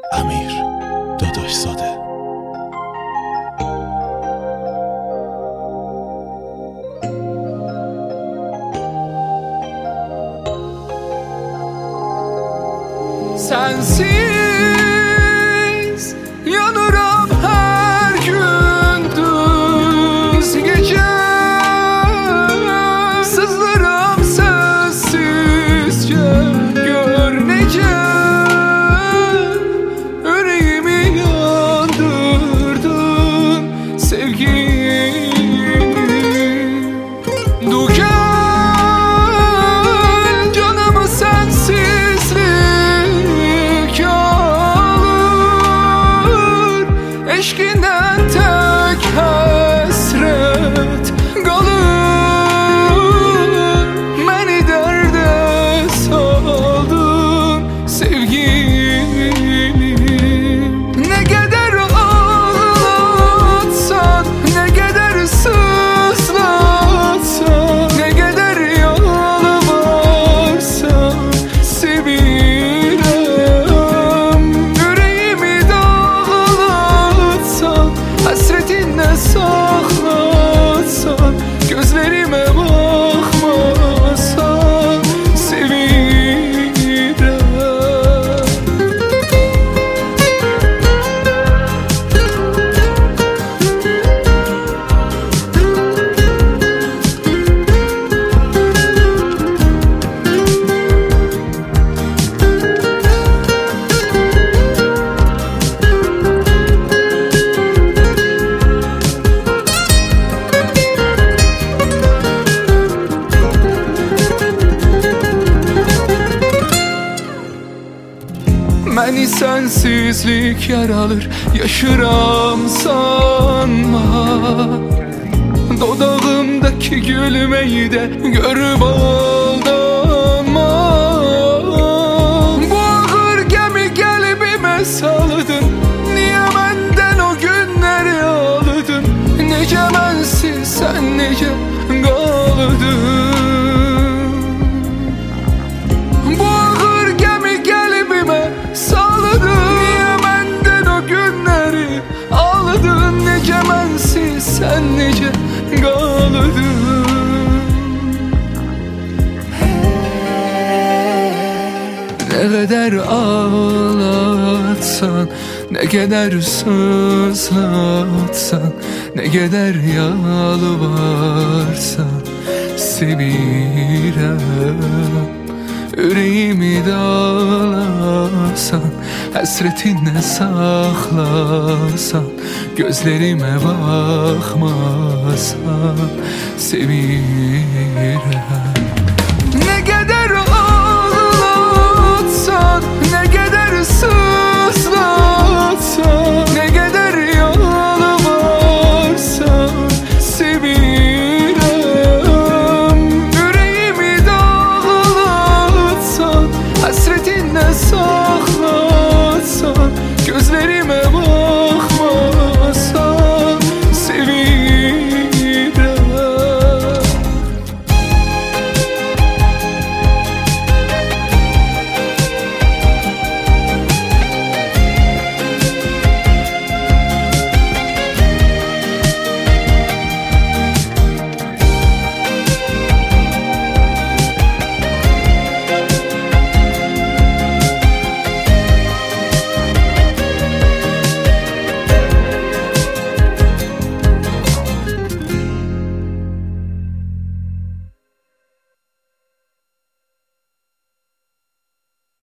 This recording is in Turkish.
امیر داداش زاده. Sensiz yanıram her gündüz gece, sızlarım sessizce, gör nece yüreğimi yandırdın sevgilim. Du gel canımı sensizlik alır, eşkinden tek hasret kalır. Beni derde saldın sevgilim. Ne kadar ağlatsan, ne kadar sızlatsan, ne kadar yalvarsan sevirem. Yüreğimi dağlatsan, hasretinle saklatsan, gözlerime bakmasan sevirem. Beni sensizlik yaralır, yaşıram sanma. Dodağımdaki gülmeyi de görüp aldanma. Bu ağır gemi kalbime saldın, niye benden o günleri aldın? Nece bensiz sen nece kaldın? Bu ağır gemi kalbime saldın, niye benden o günleri aldın? Nece bensiz sen nece kaldın? Ne kadar ağlatsan, ne kadar sızlatsan, ne kadar yalvarsan sevirem. Yüreğimi dağlasan, hasretinle saklasan, gözlerime bakmasan sevirem. Ne kadar ağlatsan, ne kadar